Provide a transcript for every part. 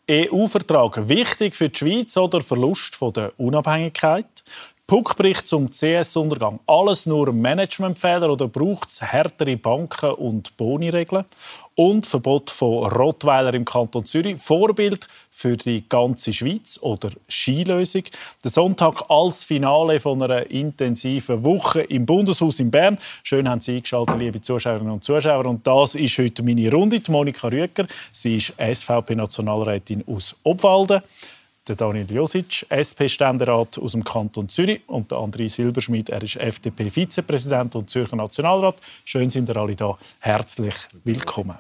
EU-Vertrag wichtig für die Schweiz oder Verlust von der Unabhängigkeit? Puck-Bericht zum CS-Untergang. Alles nur Managementfehler oder braucht es härtere Banken- und Boni-Regeln? Und Verbot von Rottweiler im Kanton Zürich. Vorbild für die ganze Schweiz oder Skilösung. Der Sonntag als Finale von einer intensiven Woche im Bundeshaus in Bern. Schön haben Sie eingeschaltet, liebe Zuschauerinnen und Zuschauer. Und das ist heute meine Runde. Die Monika Rüegger, sie ist SVP-Nationalrätin aus Obwalden. Der Daniel Josic, SP-Ständerat aus dem Kanton Zürich, und der André Silberschmidt, er ist FDP-Vizepräsident und Zürcher Nationalrat. Schön sind ihr alle da. Herzlich willkommen.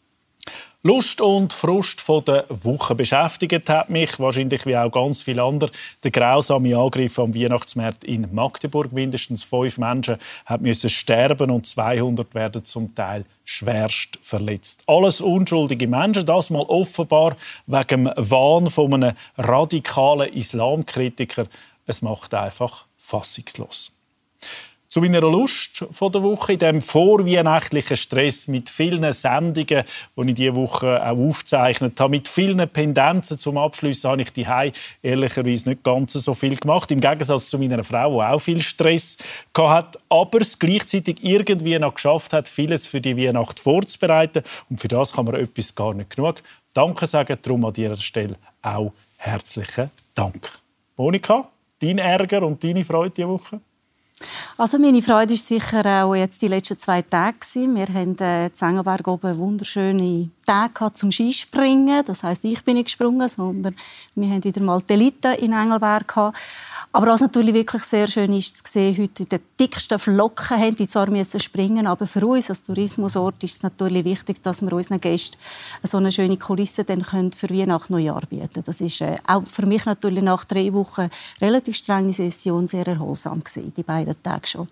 Lust und Frust von der Woche beschäftigt hat mich, wahrscheinlich wie auch ganz viele andere, der grausame Angriff am Weihnachtsmarkt in Magdeburg. Mindestens 5 Menschen mussten sterben und 200 werden zum Teil schwerst verletzt. Alles unschuldige Menschen, das mal offenbar wegen dem Wahn von einem radikalen Islamkritiker. Es macht einfach fassungslos. Zu meiner Lust von der Woche, in diesem vorweihnachtlichen Stress mit vielen Sendungen, die ich diese Woche auch aufgezeichnet habe, mit vielen Pendenzen zum Abschluss, habe ich daheim ehrlicherweise nicht ganz so viel gemacht. Im Gegensatz zu meiner Frau, die auch viel Stress hatte, aber es gleichzeitig irgendwie noch geschafft hat, vieles für die Weihnacht vorzubereiten. Und für das kann man etwas gar nicht genug Danke sagen. Darum an dieser Stelle auch herzlichen Dank. Monika, dein Ärger und deine Freude diese Woche? Also meine Freude war sicher auch jetzt die letzten 2 Tage. Wir hatten in Engelberg oben wunderschöne Tage zum Skispringen. Das heisst, ich bin nicht gesprungen, sondern wir hatten wieder mal die Elite in Engelberg. Aber was natürlich wirklich sehr schön ist, zu sehen, heute die dicksten Flocken haben, die zwar springen müssen, aber für uns als Tourismusort ist es natürlich wichtig, dass wir unseren Gästen so eine schöne Kulisse dann für Weihnachten Neujahr bieten. Das ist auch für mich natürlich nach 3 Wochen relativ strenge Session sehr erholsam gewesen, die beiden Tage schon.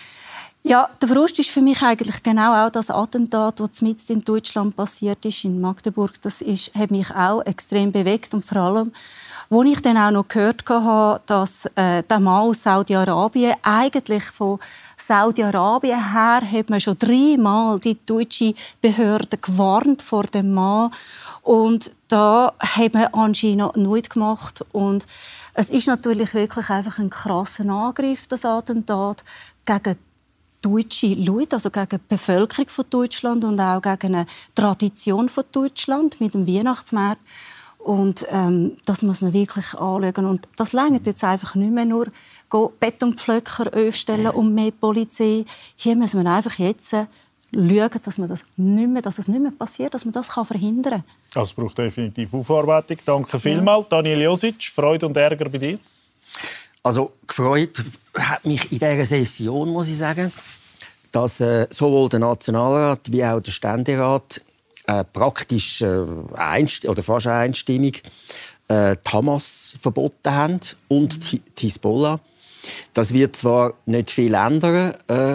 Ja, der Frust ist für mich eigentlich genau auch das Attentat, das mitten in Deutschland passiert ist, in Magdeburg. Das hat mich auch extrem bewegt und vor allem, wo ich dann auch noch gehört habe, dass der Mann aus Saudi-Arabien, eigentlich von Saudi-Arabien her, hat man schon 3-mal die deutsche Behörde gewarnt vor dem Mann. Und da hat man anscheinend nichts gemacht. Und es ist natürlich wirklich einfach ein krasser Angriff, das Attentat, gegen deutsche Leute, also gegen die Bevölkerung von Deutschland und auch gegen eine Tradition von Deutschland mit dem Weihnachtsmarkt. Und das muss man wirklich anschauen. Und das reicht jetzt einfach nicht mehr nur Betonpflöcker aufstellen und mehr Polizei. Hier muss man einfach jetzt schauen, dass es nicht mehr passiert, dass man das verhindern kann. Das braucht definitiv Aufarbeitung. Danke vielmals. Ja. Daniel Josic, Freude und Ärger bei dir? Also gefreut hat mich in dieser Session, muss ich sagen, dass sowohl der Nationalrat wie auch der Ständerat praktisch oder fast einstimmig die Hamas verboten haben und die Hisbollah. Das wird zwar nicht viel ändern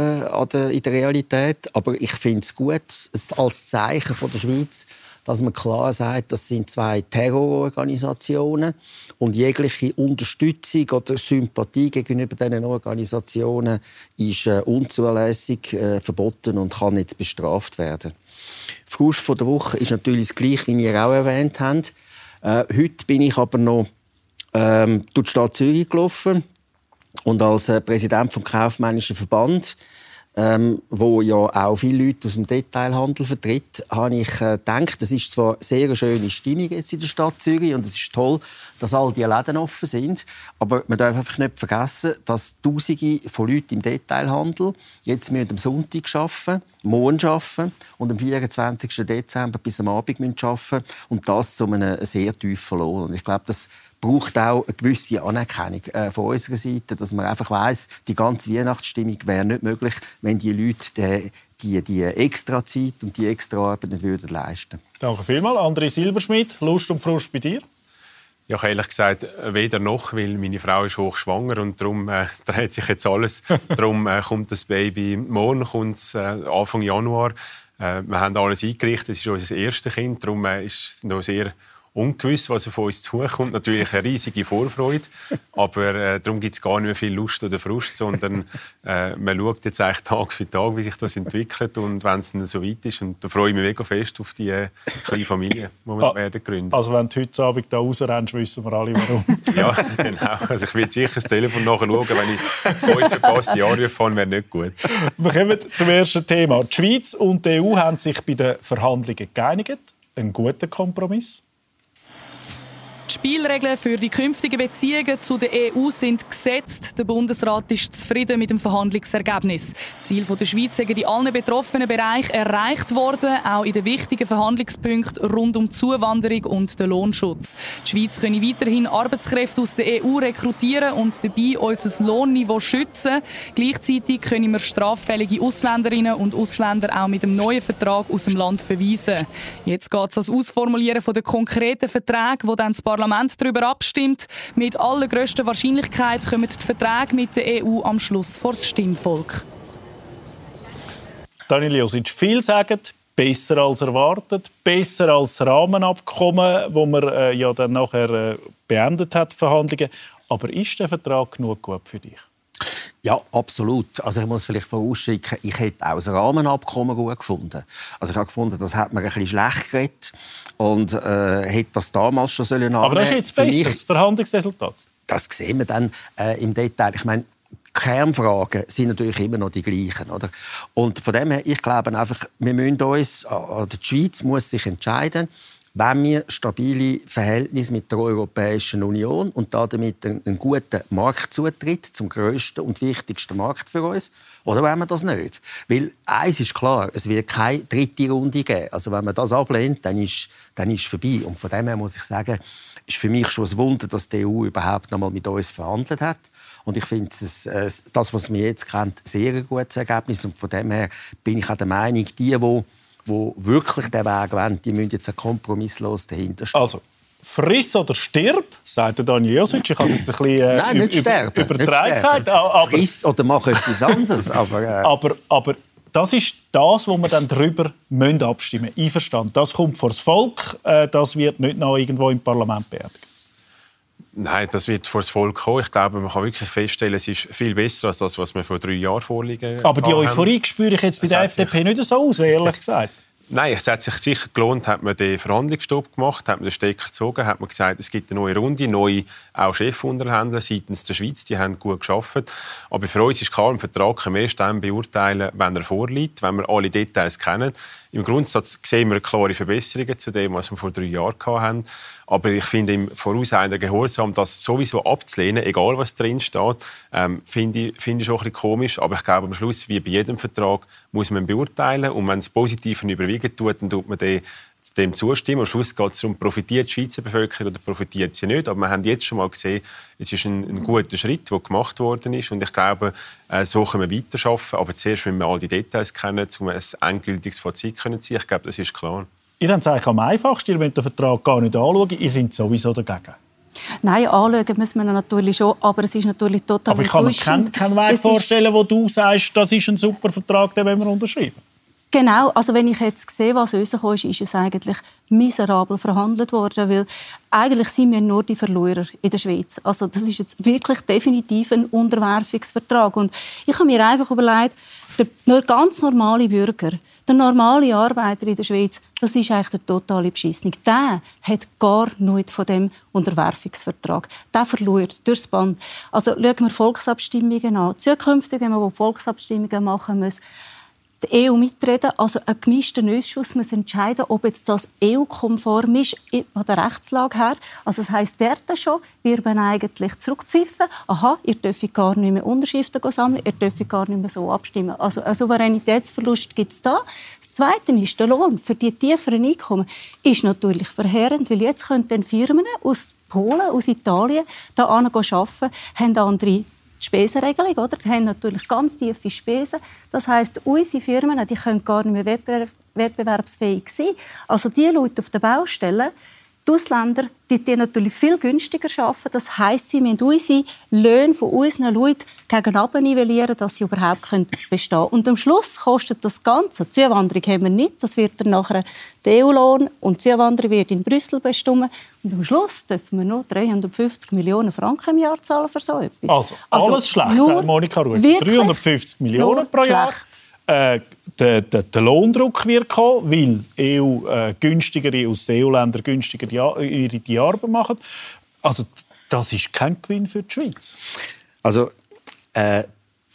in der Realität, aber ich finde es gut als Zeichen von der Schweiz, dass man klar sagt, das sind 2 Terrororganisationen und jegliche Unterstützung oder Sympathie gegenüber diesen Organisationen ist unzulässig, verboten und kann jetzt bestraft werden. Frust von der Woche ist natürlich das Gleiche, wie ihr auch erwähnt habt. Heute bin ich aber noch durch die Stadt Zürich gelaufen und als Präsident des Kaufmännischen Verband, wo ja auch viele Leute aus dem Detailhandel vertritt, habe ich gedacht, es ist zwar sehr eine schöne Stimmung jetzt in der Stadt Zürich und es ist toll, dass all die Läden offen sind, aber man darf einfach nicht vergessen, dass Tausende von Leuten im Detailhandel jetzt am Sonntag arbeiten, morgen arbeiten und am 24. Dezember bis am Abend arbeiten müssen und das zu einem sehr tiefen Lohn. Und ich glaube, das braucht auch eine gewisse Anerkennung von unserer Seite, dass man einfach weiss, die ganze Weihnachtsstimmung wäre nicht möglich, wenn die Leute die extra Zeit und die extra Arbeit nicht leisten würden. Danke vielmals. André Silberschmidt, Lust und Frust bei dir? Ja, ich habe ehrlich gesagt weder noch, weil meine Frau ist hochschwanger und darum dreht sich jetzt alles. Darum kommt das Baby morgen, Anfang Januar. Wir haben alles eingerichtet, es ist unser erstes Kind, darum ist es noch sehr ungewiss, was auf uns zukommt. Natürlich eine riesige Vorfreude, aber darum gibt es gar nicht mehr viel Lust oder Frust, sondern man schaut jetzt eigentlich Tag für Tag, wie sich das entwickelt und wenn es dann so weit ist. Und da freue ich mich mega fest auf die kleine Familie, die wir werden gründen. Also wenn du heute Abend da rausrennst, wissen wir alle, warum. Ja, genau. Also ich will sicher das Telefon nachher schauen, wenn ich 5 verpasste Jahre fahre, wäre nicht gut. Wir kommen zum ersten Thema. Die Schweiz und die EU haben sich bei den Verhandlungen geeinigt. Ein guter Kompromiss. Die Spielregeln für die künftigen Beziehungen zu der EU sind gesetzt. Der Bundesrat ist zufrieden mit dem Verhandlungsergebnis. Das Ziel der Schweiz ist in allen betroffenen Bereichen erreicht worden, auch in den wichtigen Verhandlungspunkten rund um die Zuwanderung und den Lohnschutz. Die Schweiz könne weiterhin Arbeitskräfte aus der EU rekrutieren und dabei unser Lohnniveau schützen. Gleichzeitig können wir straffällige Ausländerinnen und Ausländer auch mit dem neuen Vertrag aus dem Land verweisen. Jetzt geht es ans Ausformulieren der konkreten Verträge, die dann das Parlament darüber abstimmt. Mit allergrößter Wahrscheinlichkeit kommen die Verträge mit der EU am Schluss vor das Stimmvolk. Daniel Josic, viel sagen, besser als erwartet, besser als das Rahmenabkommen, wo man ja dann nachher beendet hat, die Verhandlungen. Aber ist der Vertrag genug gut für dich? Ja, absolut. Also ich muss vielleicht vorausschicken, ich hätte auch das Rahmenabkommen gut gefunden. Also ich habe gefunden, das hat man ein bisschen schlecht geredet und hätte das damals schon sollen annehmen. Aber das ist jetzt besser, das Verhandlungsresultat. Das sehen wir dann im Detail. Ich meine, die Kernfragen sind natürlich immer noch die gleichen, oder? Und von dem her, ich glaube einfach, wir müssen uns, die Schweiz muss sich entscheiden, wenn wir stabile Verhältnisse mit der Europäischen Union und damit einen guten Marktzutritt zum grössten und wichtigsten Markt für uns, oder wenn wir das nicht? Weil eins ist klar, es wird keine dritte Runde geben. Also wenn man das ablehnt, dann ist vorbei. Und von dem her muss ich sagen, ist für mich schon ein Wunder, dass die EU überhaupt noch mal mit uns verhandelt hat. Und ich finde das, was wir jetzt kennen, ein sehr gutes Ergebnis. Und von dem her bin ich auch der Meinung, die wirklich den Weg wollen, die müssen jetzt kompromisslos dahinter stehen. Also, friss oder stirb, sagt Daniel Josic. Ich habe es jetzt ein bisschen Nein, nicht sterben, übertragen gesagt. Friss oder mach etwas anderes. aber das ist das, wo wir dann darüber abstimmen müssen. Einverstanden. Das kommt vor das Volk. Das wird nicht noch irgendwo im Parlament beerdigt. Nein, das wird vor das Volk kommen. Ich glaube, man kann wirklich feststellen, es ist viel besser als das, was wir vor 3 Jahren vorliegen. Aber die Euphorie spüre ich jetzt bei der FDP nicht so aus, ehrlich gesagt. Nein, es hat sich sicher gelohnt, hat man den Verhandlungsstopp gemacht, hat man den Stecker gezogen, hat man gesagt, es gibt eine neue Runde, neue auch Chefunterhändler seitens der Schweiz, die haben gut gearbeitet. Aber für uns ist klar, ein Vertrag können wir erst dann beurteilen, wenn er vorliegt, wenn wir alle Details kennen. Im Grundsatz sehen wir klare Verbesserungen zu dem, was wir vor 3 Jahren hatten. Aber ich finde, im vorauseilenden Gehorsam, das sowieso abzulehnen, egal was drin steht, finde ich schon ein bisschen komisch. Aber ich glaube, am Schluss, wie bei jedem Vertrag, muss man beurteilen. Und wenn es Positiven überwiegen tut, dann tut man dem zustimmen. Am Schluss geht es darum, profitiert die Schweizer Bevölkerung oder profitiert sie nicht. Aber wir haben jetzt schon mal gesehen, es ist ein guter Schritt, der gemacht worden ist. Und ich glaube, so können wir weiterarbeiten. Aber zuerst, wenn wir all die Details kennen, um ein endgültiges Fazit zu ziehen. Ich glaube, das ist klar. Ihr habt es eigentlich am einfachsten. Ihr wollt den Vertrag gar nicht anschauen. Ihr seid sowieso dagegen. Nein, anschauen müssen wir natürlich schon, aber es ist natürlich total enttäuschend. Aber ich kann mir keinen Weg vorstellen, wo du sagst, das ist ein super Vertrag, den wollen wir unterschreiben. Genau, also wenn ich jetzt sehe, was rausgekommen ist es eigentlich miserabel verhandelt worden, weil eigentlich sind wir nur die Verlierer in der Schweiz. Also das ist jetzt wirklich definitiv ein Unterwerfungsvertrag. Und ich habe mir einfach überlegt, der ganz normale Bürger, der normale Arbeiter in der Schweiz, das ist eigentlich der totale Beschissung. Der hat gar nichts von dem Unterwerfungsvertrag. Der verliert durchs Band. Also schauen wir Volksabstimmungen an. Zukünftig, wenn wir Volksabstimmungen machen müssen, die EU mitreden, also ein gemischter Ausschuss muss entscheiden, ob jetzt das EU-konform ist von der Rechtslage her. Also das heisst, dort schon wird man eigentlich zurückpfiffen. Aha, ihr dürft gar nicht mehr Unterschriften sammeln, ihr dürft gar nicht mehr so abstimmen. Also einen Souveränitätsverlust gibt es da. Das Zweite ist, der Lohn für die tieferen Einkommen ist natürlich verheerend, weil jetzt können dann Firmen aus Polen, aus Italien hier arbeiten, haben andere Spesenregelung, oder? Die haben natürlich ganz tiefe Spesen. Das heisst, unsere Firmen die können gar nicht mehr wettbewerbsfähig sein. Also die Leute auf den Baustellen, Die Ausländer die natürlich viel günstiger arbeiten. Das heisst, sie müssen unsere Löhne von unseren Leuten gegeneinander nivellieren, dass sie überhaupt bestehen können. Und am Schluss kostet das Ganze. Die Zuwanderung haben wir nicht. Das wird dann nachher der EU-Lohn und die Zuwanderung wird in Brüssel bestimmt. Und am Schluss dürfen wir nur 350 Millionen Franken im Jahr zahlen für so etwas. Also alles schlecht, sagt Monika Ruether. 350 Millionen pro Jahr. Der Lohndruck wird kommen, weil günstigere aus den EU-Ländern günstiger die Arbeit machen. Also das ist kein Gewinn für die Schweiz. Also der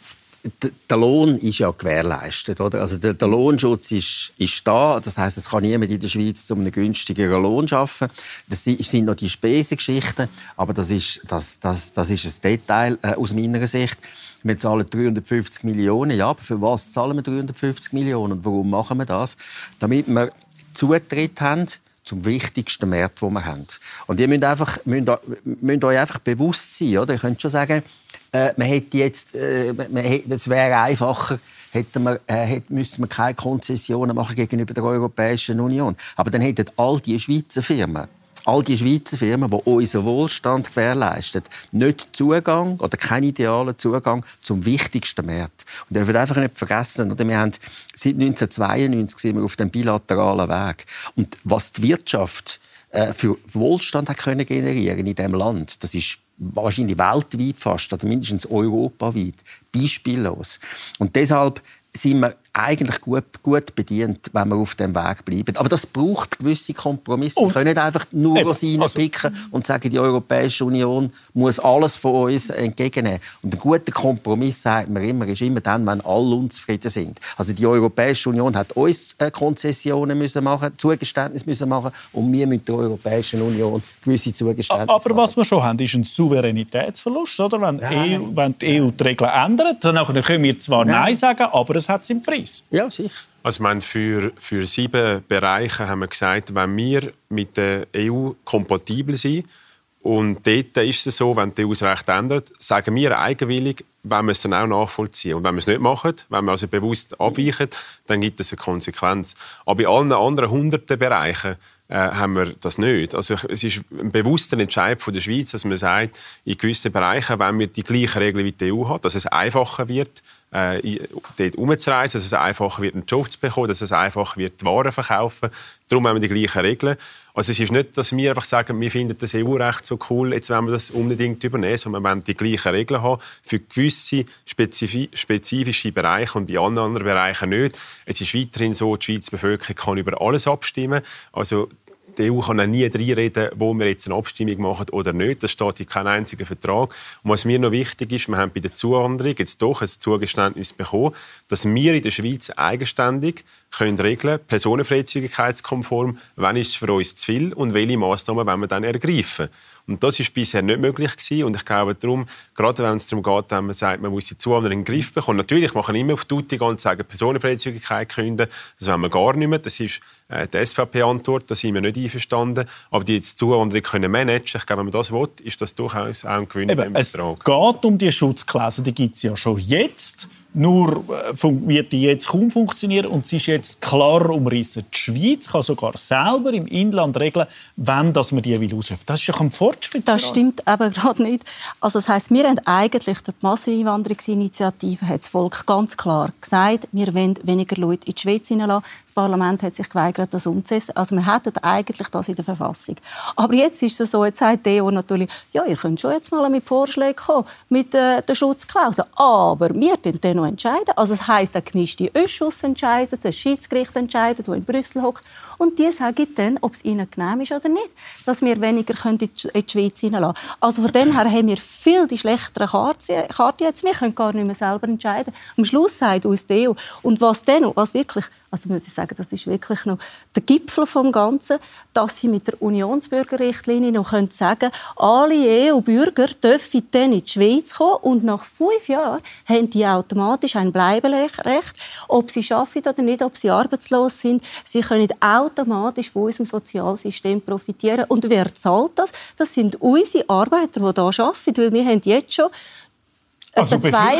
Lohn ist ja gewährleistet, oder? Also der Lohnschutz ist da. Das heisst, es kann niemand in der Schweiz zu einem günstigeren Lohn arbeiten. Das sind noch die Spesengeschichten, aber das ist ein Detail aus meiner Sicht. Wir zahlen 350 Millionen. Ja, aber für was zahlen wir 350 Millionen? Und warum machen wir das? Damit wir Zutritt haben zum wichtigsten Markt, den wir haben. Und ihr müsst euch einfach bewusst sein, oder? Ihr könnt schon sagen, es wäre einfacher, müssten wir keine Konzessionen machen gegenüber der Europäischen Union. Aber dann hätten all die Schweizer Firmen, die unseren Wohlstand gewährleisten, nicht Zugang oder keinen idealen Zugang zum wichtigsten Markt. Und ihr dürft einfach nicht vergessen, oder? Wir haben seit 1992 sind wir auf dem bilateralen Weg. Und was die Wirtschaft für Wohlstand hat können generieren in diesem Land, das ist wahrscheinlich weltweit fast, oder mindestens europaweit, beispiellos. Und deshalb sind wir eigentlich gut bedient, wenn wir auf dem Weg bleiben. Aber das braucht gewisse Kompromisse. Wir können nicht einfach nur Rosinen picken und sagen, die Europäische Union muss alles von uns entgegennehmen. Und ein guter Kompromiss, sagt man immer, ist immer dann, wenn alle unzufrieden sind. Also die Europäische Union hat uns Konzessionen müssen machen, Zugeständnisse müssen machen, und wir mit der Europäischen Union gewisse Zugeständnisse aber was wir schon haben, ist ein Souveränitätsverlust, oder? Wenn die EU die Regeln ändert, dann können wir zwar Nein sagen, aber es hat seinen Preis. Ja, sicher. Also, ich meine, für 7 Bereiche haben wir gesagt, wenn wir mit der EU kompatibel sind, und dort ist es so, wenn die EU das Recht ändert, sagen wir eigenwillig, wenn wir es dann auch nachvollziehen. Und wenn wir es nicht machen, wenn wir also bewusst abweichen, dann gibt es eine Konsequenz. Aber in allen anderen 100 Bereichen haben wir das nicht. Also es ist ein bewusster Entscheid von der Schweiz, dass man sagt, in gewissen Bereichen, wenn wir die gleichen Regeln wie die EU hat, dass es einfacher wird, dort umzureisen, dass es einfacher wird, einen Job zu bekommen, dass es einfacher wird, die Waren zu verkaufen. Darum haben wir die gleichen Regeln. Also es ist nicht, dass wir einfach sagen, wir finden das EU-Recht so cool, jetzt wollen wir das unbedingt übernehmen, sondern wir wollen die gleichen Regeln haben für gewisse spezifische Bereiche und bei anderen Bereichen nicht. Es ist weiterhin so, die Schweizer Bevölkerung kann über alles abstimmen. Also die EU kann auch nie reinreden, wo wir jetzt eine Abstimmung machen oder nicht. Das steht in keinem einzigen Vertrag. Und was mir noch wichtig ist, wir haben bei der Zuwanderung jetzt doch ein Zugeständnis bekommen, dass wir in der Schweiz eigenständig können regeln, personenfreizügigkeitskonform, wann ist es für uns zu viel und welche Massnahmen wollen wir dann ergreifen. Und das war bisher nicht möglich gewesen. Und ich glaube darum, gerade wenn es darum geht, wenn man sagt, man muss die Zuwanderung in den Griff bekommen. Natürlich, man kann immer auf die Tutti gehen und sagen, Personenfreizügigkeit künden. Das wollen wir gar nicht mehr. Das ist die SVP-Antwort, da sind wir nicht einverstanden. Aber die jetzt Zuwanderung können managen, ich glaube, wenn man das will, ist das durchaus auch ein Gewinn im Betrag. Es geht um die Schutzklausel, die gibt es ja schon jetzt. Nur wird die jetzt kaum funktionieren und sie ist jetzt klarer umrissen. Die Schweiz kann sogar selber im Inland regeln, wann man die ausrufen will. Das ist ja ein Fortschritt. Das stimmt aber gerade nicht. Also das heisst, wir haben eigentlich durch die Masseneinwanderungsinitiative hat das Volk ganz klar gesagt, wir wollen weniger Leute in die Schweiz hineinlassen. Das Parlament hat sich geweigert, das umzusetzen. Also wir hätten eigentlich das in der Verfassung. Aber jetzt ist es so, jetzt sagt die EU natürlich, ja, ihr könnt schon jetzt mal mit Vorschlägen kommen, mit der Schutzklausel. Aber wir entscheiden dann noch entscheiden. Also das heisst, der gemischte Ausschuss entscheidet, das Schiedsgericht entscheidet, das in Brüssel hockt. Und die sagen dann, ob es ihnen genehm ist oder nicht, dass wir weniger in die Schweiz hineinlassen können. Also von dem her haben wir viel die schlechtere Karte jetzt. Wir können gar nicht mehr selber entscheiden. Am Schluss sagt uns die EU. Und was wirklich, also muss ich sagen, das ist wirklich noch der Gipfel vom Ganzen, dass sie mit der Unionsbürgerrichtlinie noch sagen können, alle EU-Bürger dürfen dann in die Schweiz kommen und nach 5 Jahren haben die automatisch ein Bleiberecht, ob sie arbeiten oder nicht, ob sie arbeitslos sind. Sie können automatisch von unserem Sozialsystem profitieren. Und wer zahlt das? Das sind unsere Arbeiter, die hier arbeiten, weil wir haben jetzt schon Also etwa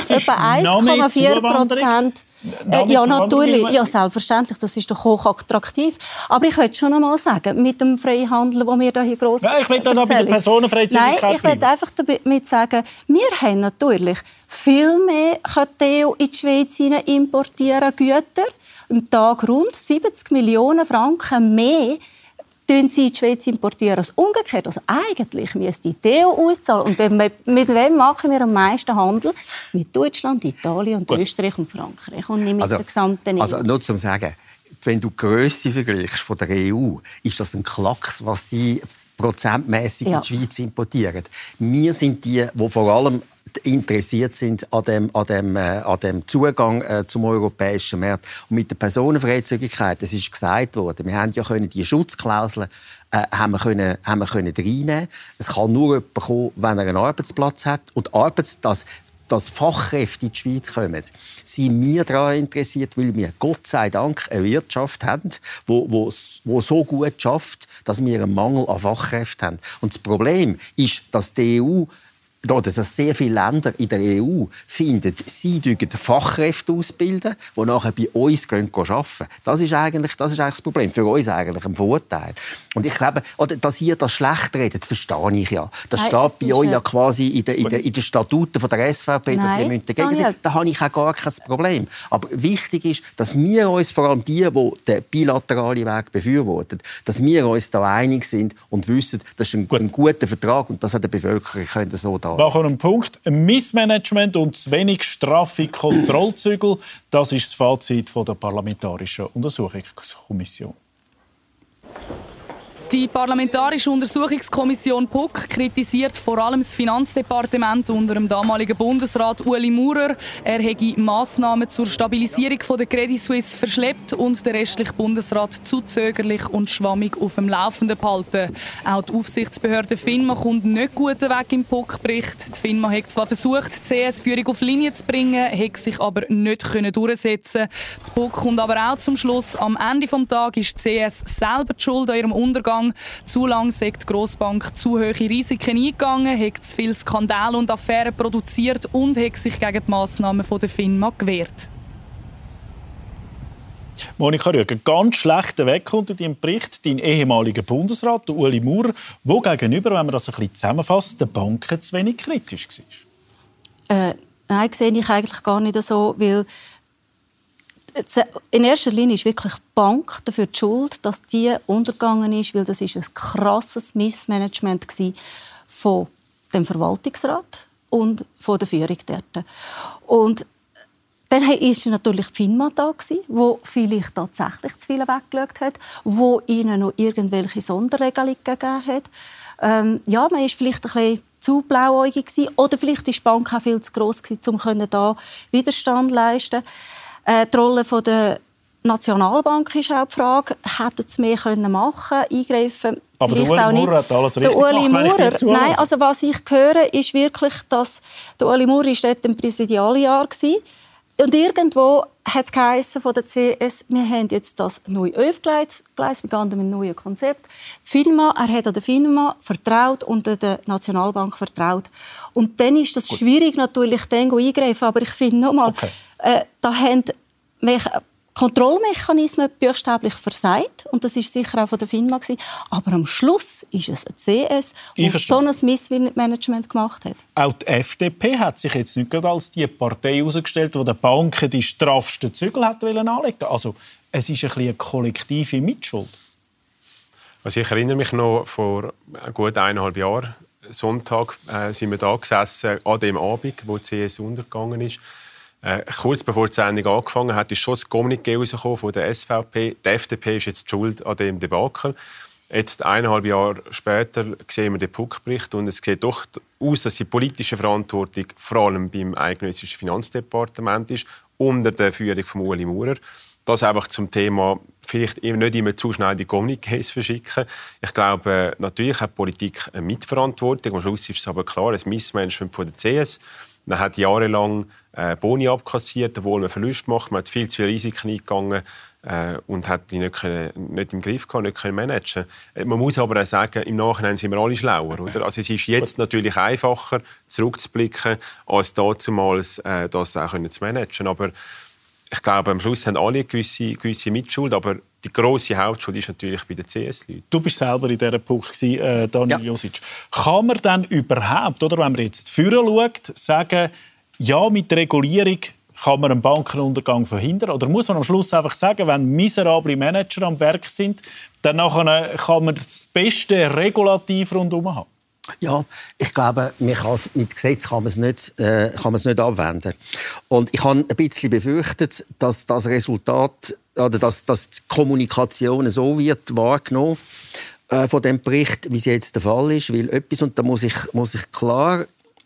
1,4%. Ja, natürlich. Ja, selbstverständlich. Das ist doch hochattraktiv. Aber ich will schon einmal sagen, mit dem Freihandel, den wir hier gross erzählen. Ich will da bei der Personenfreizügigkeit Nein, ich will einfach damit sagen, wir haben natürlich viel mehr EU in die Schweiz importieren Güter. Am Tag rund 70 Millionen Franken mehr sie in die Schweiz importieren als umgekehrt. Also eigentlich müsste die EU auszahlen. Und mit wem machen wir am meisten Handel? Mit Deutschland, Italien und Österreich und Frankreich. Und nicht mit der gesamten EU. Also nur zum Sagen, wenn du die Grösse vergleichst von der EU, ist das ein Klacks, was sie prozentmässig in die Schweiz importieren. Wir sind die vor allem interessiert sind an dem Zugang zum europäischen Markt. Und mit der Personenfreizügigkeit, das ist gesagt worden, wir haben ja die Schutzklauseln haben wir reinnehmen. Es kann nur jemand kommen, wenn er einen Arbeitsplatz hat. Und dass Fachkräfte in die Schweiz kommen, sind wir daran interessiert, weil wir Gott sei Dank eine Wirtschaft haben, die so gut schafft, dass wir einen Mangel an Fachkräften haben. Und das Problem ist, dass die EU dass sehr viele Länder in der EU finden, sie bilden Fachkräfte ausbilden, die nachher bei uns arbeiten. Das ist eigentlich das Problem. Für uns eigentlich ein Vorteil. Und ich glaube, dass ihr das schlecht redet, verstehe ich ja. Das steht bei euch ja quasi in den Statuten von der SVP, dass ihr dagegen seid. Da habe ich auch gar kein Problem. Aber wichtig ist, dass wir uns, vor allem die den bilateralen Weg befürworten, dass wir uns da einig sind und wissen, das ist ein guter Vertrag und das hat die Bevölkerung können so da. Machen wir einen Punkt. Missmanagement und zu wenig straffe Kontrollzügel, das ist das Fazit der Parlamentarischen Untersuchungskommission. Die Parlamentarische Untersuchungskommission PUK kritisiert vor allem das Finanzdepartement unter dem damaligen Bundesrat Ueli Maurer. Er hätte Massnahmen zur Stabilisierung der Credit Suisse verschleppt und den restlichen Bundesrat zu zögerlich und schwammig auf dem Laufenden behalten. Auch die Aufsichtsbehörde FINMA kommt nicht guten Weg im PUK-Bericht. Die FINMA hat zwar versucht, die CS-Führung auf Linie zu bringen, hat sich aber nicht durchsetzen. Die PUK kommt aber auch zum Schluss, am Ende des Tages ist die CS selber die Schuld an ihrem Untergang. Zu lange sei die Grossbank zu hohe Risiken eingegangen, hat zu viele Skandale und Affären produziert und hat sich gegen die Massnahmen der FINMA gewehrt. Monika Rüegger, ganz schlechter Weg kommt in deinem Bericht dein ehemaliger Bundesrat, Ueli Maurer, der gegenüber, wenn man das ein bisschen zusammenfasst, den Banken zu wenig kritisch war. Nein, sehe ich eigentlich gar nicht so, weil in erster Linie ist wirklich die Bank dafür die Schuld, dass die untergegangen ist, weil das ist ein krasses Missmanagement von dem Verwaltungsrat und von der Führung dort. Und dann war natürlich die FINMA da, die vielleicht tatsächlich zu viel weggeschaut hat, die ihnen noch irgendwelche Sonderregelungen gegeben hat. Ja, man war vielleicht ein bisschen zu blauäugig gewesen, oder vielleicht war die Bank auch viel zu gross gewesen, um da Widerstand zu leisten. Die Rolle der Nationalbank ist auch die Frage, hätten sie mehr machen können, eingreifen. Aber der Ueli Maurer hat alles richtig gemacht. Nein, also was ich höre, ist wirklich, dass der Ueli Maurer dort im Präsidialjahr war. Und irgendwo hat es geheissen von der CS, wir haben jetzt das neu aufgeleistet, wir gehen mit einem neuen Konzept. FINMA, er hat an der FINMA vertraut und an der Nationalbank vertraut. Und dann ist das schwierig natürlich, dann eingreifen. Aber ich finde nochmal, da haben Kontrollmechanismen buchstäblich versagt. Und das war sicher auch von der FINMA. Aber am Schluss ist es ein CS, der so ein Missmanagement gemacht hat. Auch die FDP hat sich jetzt nicht gerade als die Partei herausgestellt, die den Banken die straffsten Zügel anlegen wollte. Also es ist eine kollektive Mitschuld. Also ich erinnere mich noch, vor gut 1,5 Jahren, Sonntag, sind wir da gesessen, an dem Abend, wo die CS untergegangen ist. Kurz bevor die Sendung angefangen hat, ist schon das Kommuniqué von der SVP. Die FDP ist jetzt schuld an dem Debakel. Jetzt 1,5 Jahre später sehen wir den PUK-Bericht und es sieht doch aus, dass die politische Verantwortung vor allem beim eidgenössischen Finanzdepartement ist, unter der Führung von Ueli Maurer. Das einfach zum Thema vielleicht nicht immer zu schnell die Kommuniqués verschicken. Ich glaube, natürlich hat die Politik eine Mitverantwortung. Am Schluss ist es aber klar, ein Missmanagement von der CS. Man hat jahrelang Boni abkassiert, obwohl man Verlust macht. Man hat viel zu viele Risiken eingegangen und hat die nicht im Griff gehabt, nicht können managen. Man muss aber auch sagen, im Nachhinein sind wir alle schlauer. Oder? Also es ist jetzt natürlich einfacher, zurückzublicken, als damals das auch zu managen. Aber ich glaube, am Schluss haben alle eine gewisse Mitschuld, aber die grosse Hauptschuld ist natürlich bei den CS-Leuten. Du bist selber in dieser Punkt, Daniel Josic. Kann man dann überhaupt, oder wenn man jetzt vorher schaut, sagen, ja, mit der Regulierung kann man einen Bankenuntergang verhindern? Oder muss man am Schluss einfach sagen, wenn miserable Manager am Werk sind, dann kann man das beste Regulativ rundherum haben? Ja, ich glaube, mit Gesetz kann man es nicht abwenden. Und ich habe ein bisschen befürchtet, dass das Resultat oder dass die Kommunikation so wird wahrgenommen von dem Bericht, wie es jetzt der Fall ist, weil etwas, und da muss ich klar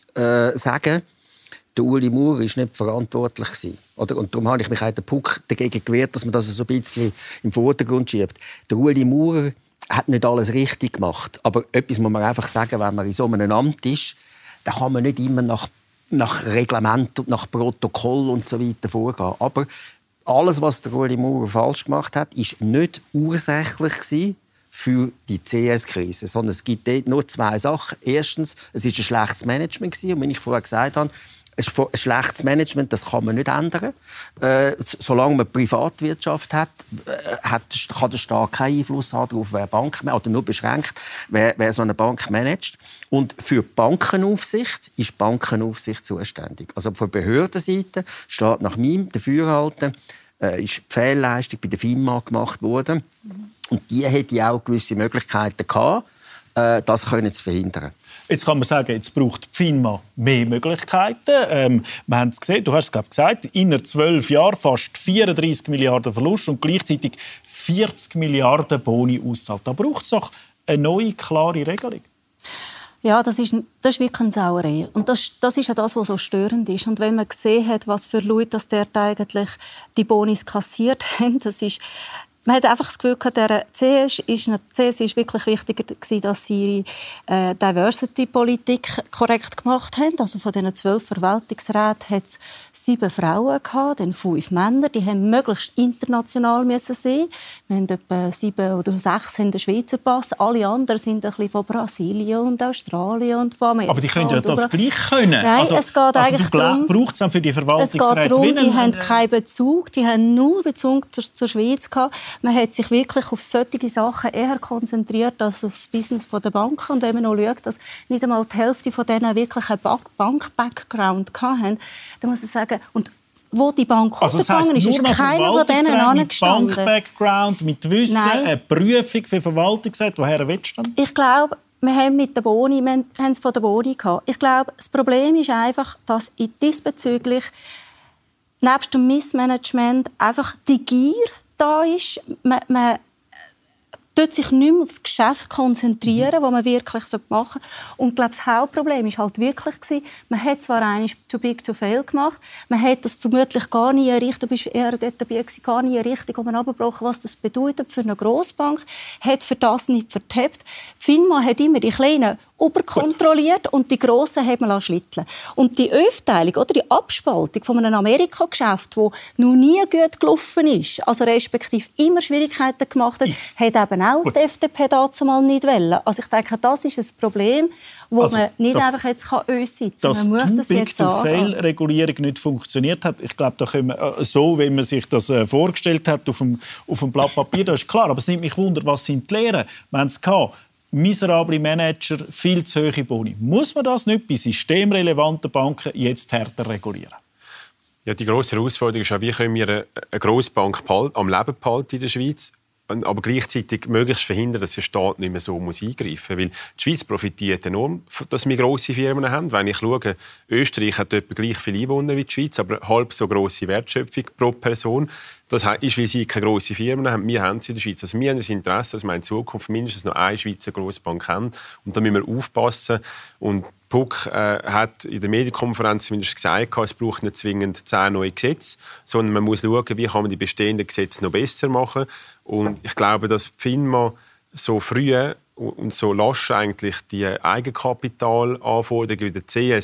sagen, der Ueli Maurer war nicht verantwortlich gewesen. Oder? Und darum habe ich mich auch den Puck dagegen gewehrt, dass man das so ein bisschen im Vordergrund schiebt. Der Ueli Maurer hat nicht alles richtig gemacht. Aber etwas muss man einfach sagen, wenn man in so einem Amt ist, dann kann man nicht immer nach Reglement und nach Protokoll und so weiter vorgehen. Aber alles, was der Ueli Maurer falsch gemacht hat, ist nicht ursächlich gewesen für die CS-Krise, sondern es gibt dort nur zwei Sachen. Erstens, es war ein schlechtes Management gewesen. Und wie ich vorher gesagt habe, ein schlechtes Management, das kann man nicht ändern. Solange man Privatwirtschaft hat, kann der Staat keinen Einfluss haben darauf, wer Bank oder nur beschränkt, wer so eine Bank managt. Und für die Bankenaufsicht ist die Bankenaufsicht zuständig. Also von Behördenseite steht nach meinem Dafürhalten, ist die Fehlleistung bei der FINMA gemacht worden. Und die hätte auch gewisse Möglichkeiten gehabt, das zu verhindern. Jetzt kann man sagen, jetzt braucht die FINMA mehr Möglichkeiten. Wir haben es gesehen, du hast es gesagt, innerhalb 12 Jahren fast 34 Milliarden Verlust und gleichzeitig 40 Milliarden Boni auszahlt. Da braucht es doch eine neue, klare Regelung. Ja, das ist wirklich eine Sauerei. Und das ist ja das, was so störend ist. Und wenn man gesehen hat, was für Leute das dort eigentlich die Bonis kassiert haben, man hat einfach das Gefühl gehabt, der CS ist wirklich wichtiger gewesen, dass sie ihre Diversity-Politik korrekt gemacht haben. Also von diesen 12 Verwaltungsräten hat es 7 Frauen gehabt, dann 5 Männer. Die haben möglichst international müssen sein. Wir haben etwa 7 oder 6 haben den Schweizer Pass. Alle anderen sind ein bisschen von Brasilien und Australien und von Amerika. Aber die können ja das gleich können. Nein, es geht eigentlich darum, braucht es dann für die Verwaltungsräte? Es geht darum, die haben keinen Bezug, die haben null Bezug zur Schweiz gehabt. Man hat sich wirklich auf solche Sachen eher konzentriert als auf das Business der Banken. Und wenn man noch schaut, dass nicht einmal die Hälfte von denen wirklich einen Bank-Background hatten, dann muss ich sagen, und wo die Bank hochgegangen ist keiner von denen angestanden. Mit Bank-Background, mit Wissen, eine Prüfung für Verwaltungsräte, woher willst du denn? Ich glaube, wir haben mit der Boni, wir haben es von der Boni gehabt. Ich glaube, das Problem ist einfach, dass diesbezüglich nebst dem Missmanagement einfach die Gier da ist. Man tut sich nicht mehr auf das Geschäft konzentrieren, was man wirklich machen sollte. Und ich glaube, das Hauptproblem war halt wirklich, man hat zwar eigentlich too big to fail gemacht, man hat das vermutlich gar nie richtig, du bist eher dort dabei, gar nie richtig abgebrochen, was das bedeutet für eine Grossbank, hat für das nicht vertappt. FINMA hat immer die Kleinen überkontrolliert und die Grossen hat man schlitteln. Und die Aufteilung oder die Abspaltung von einem Amerika-Geschäft, das noch nie gut gelaufen ist, also respektive immer Schwierigkeiten gemacht hat, hat eben auch die FDP dazu mal nicht wollen. Also ich denke, das ist ein Problem, wo man nicht einfach jetzt uns sitzen kann. Man muss das jetzt sagen. Dass die Regulierung nicht funktioniert hat, ich glaube, da können wir, so wie man sich das vorgestellt hat auf dem Blatt Papier, das ist klar. Aber es nimmt mich wunder, was sind die Lehren? Wir haben es gehabt. Miserable Manager, viel zu hohe Boni. Muss man das nicht bei systemrelevanten Banken jetzt härter regulieren? Ja, die grosse Herausforderung ist ja, wie können wir eine Grossbank am Leben behalten in der Schweiz, aber gleichzeitig möglichst verhindern, dass der Staat nicht mehr so eingreifen muss. Weil die Schweiz profitiert enorm, dass wir grosse Firmen haben. Wenn ich schaue, Österreich hat etwa gleich viele Einwohner wie die Schweiz, aber halb so grosse Wertschöpfung pro Person. Das ist, weil sie keine grossen Firmen haben. Wir haben sie in der Schweiz. Also wir haben das Interesse, dass wir in Zukunft mindestens noch eine Schweizer Grossbank haben. Und da müssen wir aufpassen. Und Puck hat in der Medienkonferenz zumindest gesagt, es braucht nicht zwingend 10 neue Gesetze, sondern man muss schauen, wie kann man die bestehenden Gesetze noch besser machen. Und ich glaube, dass die FINMA so früh und so lasch eigentlich die Eigenkapitalanforderungen wie der CS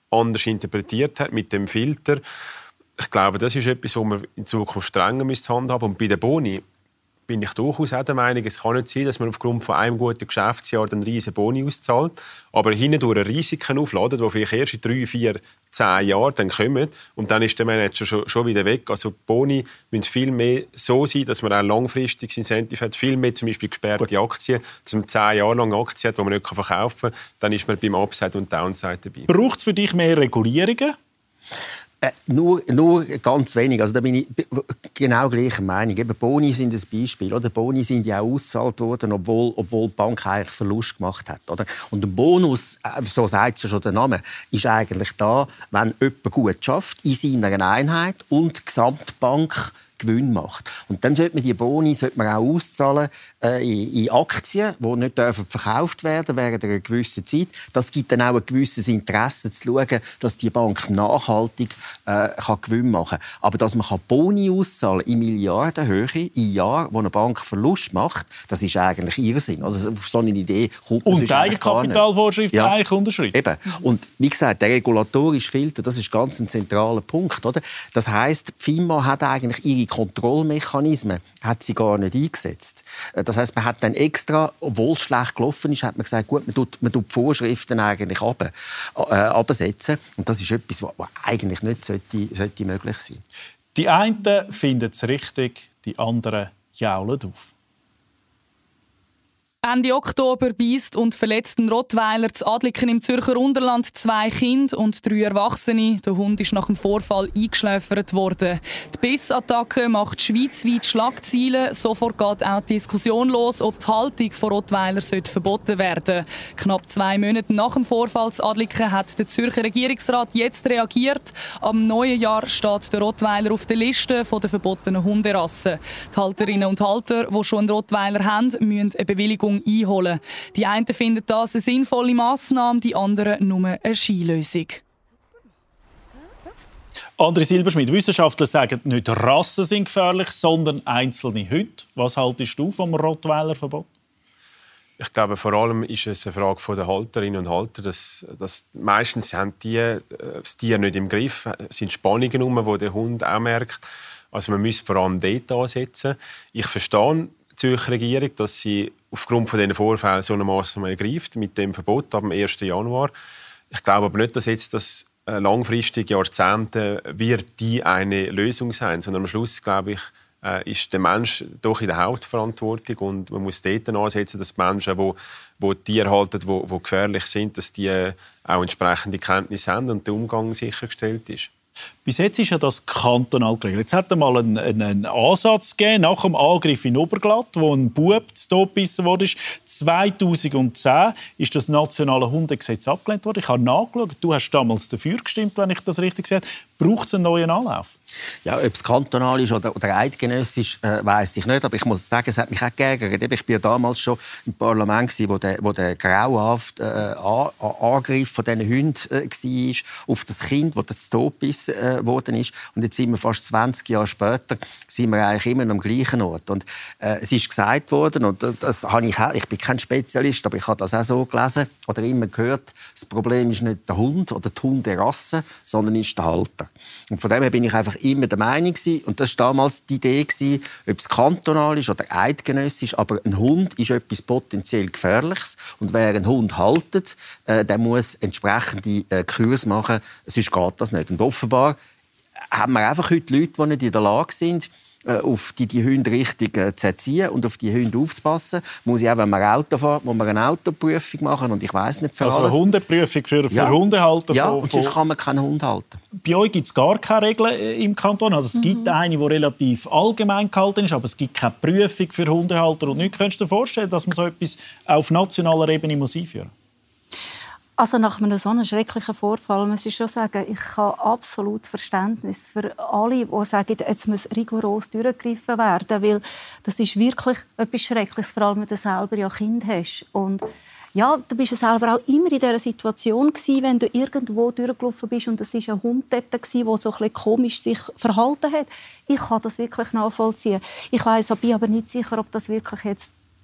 anders interpretiert hat mit dem Filter. Ich glaube, das ist etwas, was wir in Zukunft strenger handhaben müssen. Und bei den Boni bin ich durchaus auch der Meinung, es kann nicht sein, dass man aufgrund von einem guten Geschäftsjahr dann riesen Boni auszahlt, aber hindurch Risiken aufladen, die vielleicht erst in 3, 4, 10 Jahren dann kommen und dann ist der Manager schon wieder weg. Also die Boni müssen viel mehr so sein, dass man auch langfristiges Incentive hat, viel mehr zum Beispiel gesperrte Aktien, dass man 10 Jahre lang Aktien hat, die man nicht verkaufen kann, dann ist man beim Upside und Downside dabei. Braucht es für dich mehr Regulierungen? Nur ganz wenig. Also da bin ich genau gleicher Meinung. Eben Boni sind ein Beispiel. Oder? Boni sind ja auch ausgezahlt worden, obwohl die Bank eigentlich Verlust gemacht hat. Oder? Und der Bonus, so sagt es ja schon der Name, ist eigentlich da, wenn jemand gut schafft in seiner Einheit und die Gesamtbank Gewinn macht. Und dann sollte man die Boni auch auszahlen in Aktien, die nicht verkauft werden während einer gewissen Zeit. Das gibt dann auch ein gewisses Interesse zu schauen, dass die Bank nachhaltig Gewinn machen kann. Aber dass man Boni auszahlen in Milliardenhöhe in Jahren, wo eine Bank Verlust macht, das ist eigentlich Irrsinn. Also auf so eine Idee kommt man und die Eigenkapitalvorschrift eigentlich unterschrieben. Eben. Und wie gesagt, der regulatorische Filter, das ist ganz ein zentraler Punkt. Oder? Das heisst, die FINMA hat eigentlich ihre Kontrollmechanismen hat sie gar nicht eingesetzt. Das heisst, man hat dann extra, obwohl es schlecht gelaufen ist, hat man gesagt, gut, man tut die Vorschriften eigentlich absetzen. Und das ist etwas, was eigentlich nicht sollte möglich sein. Die einen finden es richtig, die anderen jaulen auf. Ende Oktober beisst und verletzt ein Rottweiler zu Adliken im Zürcher Unterland 2 Kinder und 3 Erwachsene. Der Hund ist nach dem Vorfall eingeschläfert worden. Die Bissattacke macht schweizweit Schlagzeilen. Sofort geht auch die Diskussion los, ob die Haltung von Rottweilern verboten werden sollte. Knapp 2 Monate nach dem Vorfall zu Adliken hat der Zürcher Regierungsrat jetzt reagiert. Am neuen Jahr steht der Rottweiler auf der Liste der verbotenen Hunderassen. Die Halterinnen und Halter, die schon einen Rottweiler haben, müssen eine Bewilligung einholen. Die einen finden das eine sinnvolle Massnahme, die anderen nur eine Skilösung. André Silberschmidt, Wissenschaftler sagen, nicht Rassen sind gefährlich, sondern einzelne Hunde. Was haltest du vom Rottweiler Verbot? Ich glaube, vor allem ist es eine Frage der Halterinnen und Halter. Dass meistens haben das Tier nicht im Griff, es sind Spannungen herum, die der Hund auch merkt. Also man muss vor allem dort ansetzen. Ich verstehe die Zürcher Regierung, dass sie aufgrund von diesen Vorfällen so eine Massnahme ergreift mit dem Verbot ab dem 1. Januar. Ich glaube aber nicht, dass jetzt das langfristig Jahrzehnte wird die eine Lösung sein, sondern am Schluss, glaube ich, ist der Mensch doch in der Hauptverantwortung und man muss dort ansetzen, dass die Menschen, die Tiere halten, die gefährlich sind, dass die auch entsprechende Kenntnis haben und der Umgang sichergestellt ist. Bis jetzt ist ja das kantonal geregelt. Jetzt hat es mal einen Ansatz gegeben, nach dem Angriff in Oberglatt, wo ein Bub zu Tod gebissen wurde. 2010 ist das nationale Hundegesetz abgelehnt worden. Ich habe nachgeschaut. Du hast damals dafür gestimmt, wenn ich das richtig sehe. Braucht es einen neuen Anlauf? Ja, ob es kantonal ist oder eidgenössisch, weiss ich nicht. Aber ich muss sagen, es hat mich auch geärgert. Ich war ja damals schon im Parlament, wo der grauenhafte Angriff von diesen Hunden war auf das Kind, das zu Tod gebissen worden ist. Und jetzt sind wir fast 20 Jahre später, sind wir eigentlich immer am gleichen Ort. Und es ist gesagt worden, und das habe ich bin kein Spezialist, aber ich habe das auch so gelesen oder immer gehört, das Problem ist nicht der Hund oder die Hunderasse, sondern ist der Halter. Und von dem her bin ich einfach immer der Meinung gewesen, und das war damals die Idee gewesen, ob es kantonal ist oder eidgenössisch, aber ein Hund ist etwas potenziell Gefährliches und wer einen Hund haltet, der muss entsprechende Kurs machen, sonst geht das nicht. Und offenbar haben wir einfach heute Leute, die nicht in der Lage sind, auf die Hunde richtig zu erziehen und auf die Hunde aufzupassen. Muss ich auch, wenn man Auto fährt, muss man eine Autoprüfung machen und ich weiss nicht für alles. Also eine Hundeprüfung für Hundehalter? Ja, und sonst kann man keinen Hund halten. Bei euch gibt es gar keine Regeln im Kanton. Also es gibt eine, die relativ allgemein gehalten ist, aber es gibt keine Prüfung für Hundehalter. Und nicht könntest du dir vorstellen, dass man so etwas auf nationaler Ebene einführen muss? Also nach einem so schrecklichen Vorfall muss ich schon sagen, ich habe absolut Verständnis für alle, die sagen, jetzt muss rigoros durchgegriffen werden, weil das ist wirklich etwas Schreckliches, vor allem wenn du selber ja Kind hast. Und ja, du bist ja selber auch immer in dieser Situation gewesen, wenn du irgendwo durchgelaufen bist und es war ein Hund dort, der so ein bisschen komisch sich verhalten hat. Ich kann das wirklich nachvollziehen. Ich weiss, bin aber nicht sicher, ob das wirklich jetzt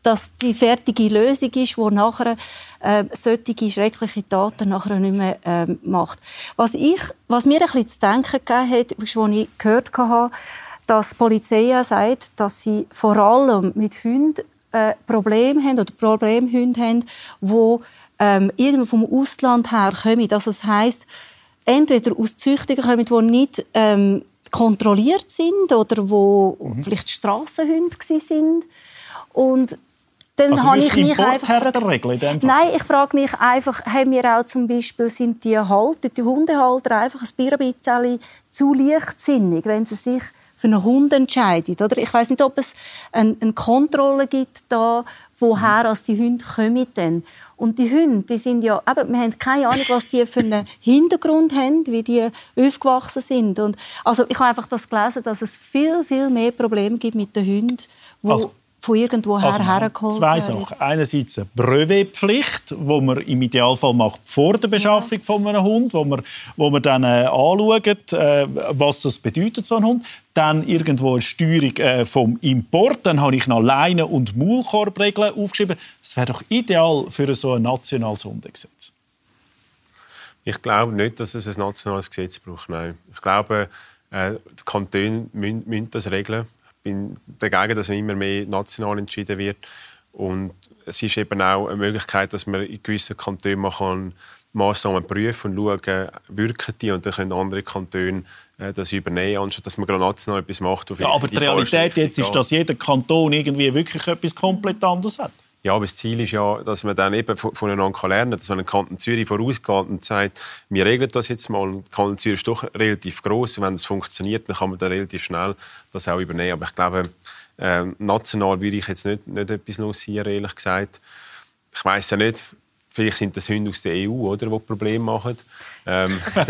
dass die fertige Lösung ist, die nachher solche schreckliche Taten nachher nicht mehr macht. Was mir ein bisschen zu denken gegeben hat, ist, als ich gehört habe, dass die Polizei sagt, dass sie vor allem mit Hunden Probleme haben oder Problemhunde haben, die irgendwo vom Ausland her kommen. Also das heisst, entweder aus Züchtungen kommen, die nicht kontrolliert sind oder wo vielleicht Strassenhunde sind. Und dann habe ich mich einfach Nein, ich frage mich einfach, haben wir auch zum Beispiel, sind die Hundehalter einfach ein bisschen zu leichtsinnig, wenn sie sich für einen Hund entscheiden? Oder ich weiss nicht, ob es eine Kontrolle gibt, da, woher die Hunde kommen. Denn. Und die Hunde, die sind ja, wir haben keine Ahnung, was die für einen Hintergrund haben, wie die aufgewachsen sind. Und, also ich habe einfach das gelesen, dass es viel, viel mehr Probleme gibt mit den Hunden, die von irgendwoher hergeholt werden. 2 Sachen. Einerseits eine Brevetpflicht, die man im Idealfall macht vor der Beschaffung von einem Hund, wo man dann anschaut, was das bedeutet, so ein Hund. Dann irgendwo eine Steuerung vom Import. Dann habe ich noch Leine- und Maulkorbregeln aufgeschrieben. Das wäre doch ideal für so ein nationales Hundegesetz. Ich glaube nicht, dass es ein nationales Gesetz braucht. Nein. Ich glaube, die Kantone müssen das regeln. Ich bin dagegen, dass immer mehr national entschieden wird. Und es ist eben auch eine Möglichkeit, dass man in gewissen Kantonen Massnahmen prüfen und schauen, wirken die, und dann können andere Kantone das übernehmen, anstatt dass man gerade national etwas macht. Ja, aber die Realität jetzt ist, dass jeder Kanton irgendwie wirklich etwas komplett anderes hat. Ja, aber das Ziel ist ja, dass man dann eben voneinander lernen kann, dass man den Kanton Zürich vorausgeht und sagt, wir regeln das jetzt mal. Und der Kanton Zürich ist doch relativ gross. Wenn es funktioniert, dann kann man da relativ schnell das auch übernehmen. Aber ich glaube, national würde ich jetzt nicht etwas lancieren, ehrlich gesagt. Ich weiss ja nicht, vielleicht sind das Hunde aus der EU, oder, die Probleme machen. Bei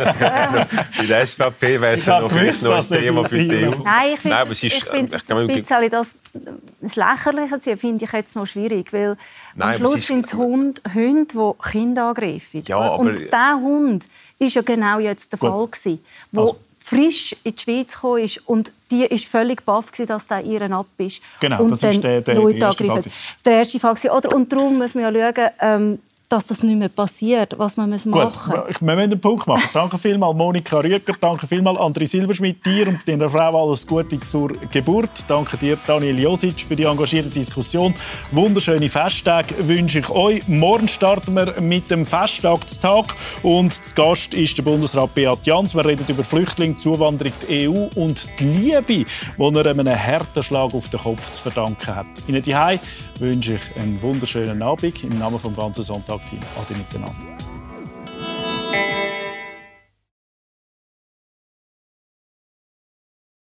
der SVP wäre es noch vielleicht noch ein Thema für die EU. Nein, ich finde es ein bisschen das Lächerliche finde ich jetzt noch schwierig, weil am Schluss sind es Hunde, die Kinder angreifen. Ja, und dieser Hund war ja genau jetzt der Fall, wo frisch in die Schweiz gekommen ist und die war völlig baff, dass der ihren ab ist. Genau, und das ist der erste Fall. Der erste Fall. Und darum müssen wir ja schauen, dass das nicht mehr passiert, was man machen muss. Wir müssen einen Punkt machen. Danke vielmals, Monika Rüegger. Danke vielmals, André Silberschmidt. Dir und deiner Frau alles Gute zur Geburt. Danke dir, Daniel Josic, für die engagierte Diskussion. Wunderschöne Festtage wünsche ich euch. Morgen starten wir mit dem Festtagstag. Und zu Gast ist der Bundesrat Beat Jans. Wir reden über Flüchtlinge, Zuwanderung, die EU und die Liebe, die er einem harten Schlag auf den Kopf zu verdanken hat. Ihnen zuhause wünsche ich einen wunderschönen Abend. Im Namen vom ganzen Sonntag-Team. Ade miteinander.